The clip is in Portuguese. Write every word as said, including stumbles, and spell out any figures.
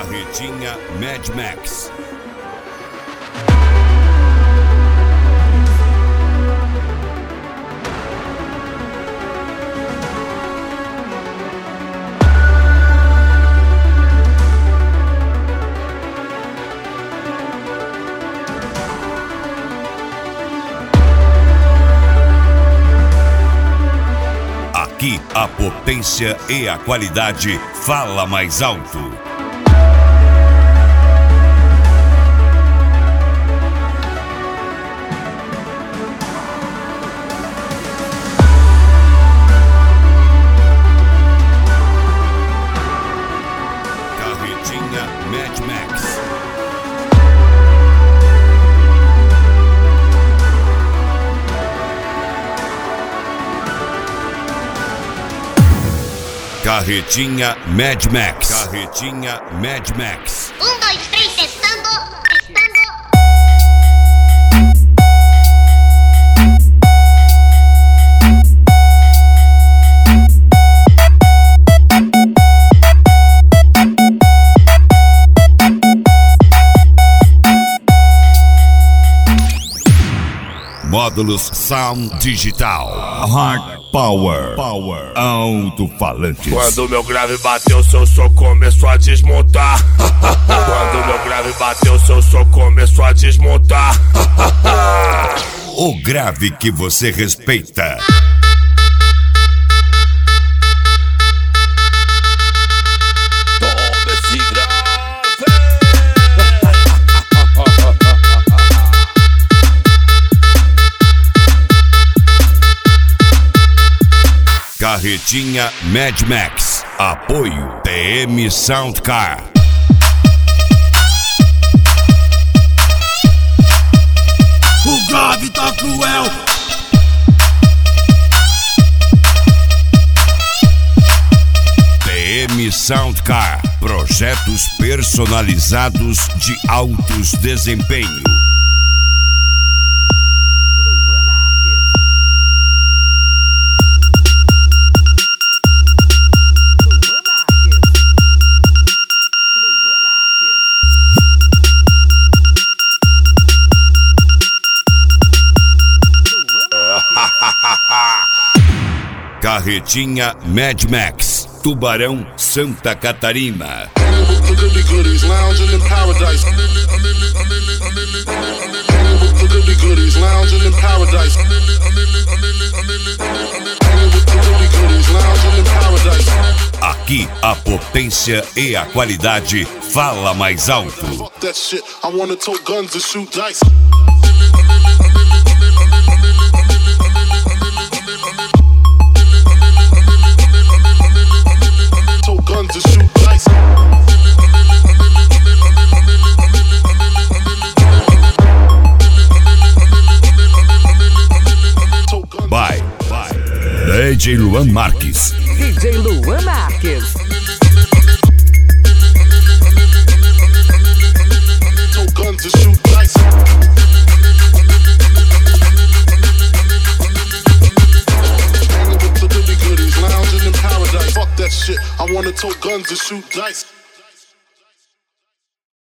Carretinha Mad Max. Aqui a potência e a qualidade fala mais alto. Carretinha Mad Max. Carretinha Mad Max. Carretinha Mad Max. Um, dois, três, testando, testando. Módulos Sound Digital. Hard Power. Power. Alto-falantes. Quando meu grave bateu, seu som começou a desmontar. Quando meu grave bateu, seu som começou a desmontar. O grave que você respeita. Toma esse grave. Carretinha Mad Max. Apoio T M Soundcar. O grave tá cruel. T M Soundcar. Projetos personalizados de altos desempenho. Carretinha Mad Max. Tubarão, Santa Catarina. Aqui a potência e a qualidade fala mais alto. Bye, bye. D J Luan Marques. D J Luan Marques. Fuck that shit, I wanna tote guns and shoot dice.